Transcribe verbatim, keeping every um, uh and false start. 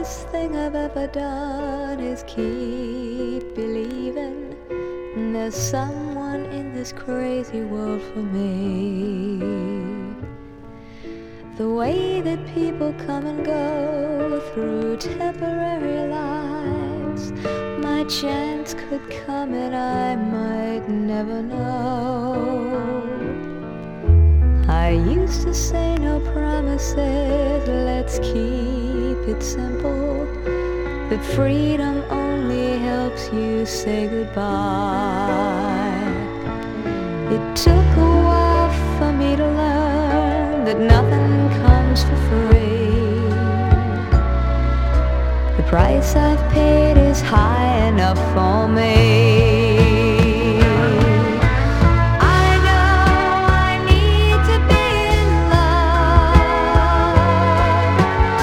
hardest thing I've ever done is keep believing there's someone in this crazy world for me. The way that people come and go through temporary lives, my chance could come and I might never know. I used to say no promises, let's keep it simple, that freedom only helps you say goodbye. It took a while for me to learn that nothing comes for free. The price I've paid is high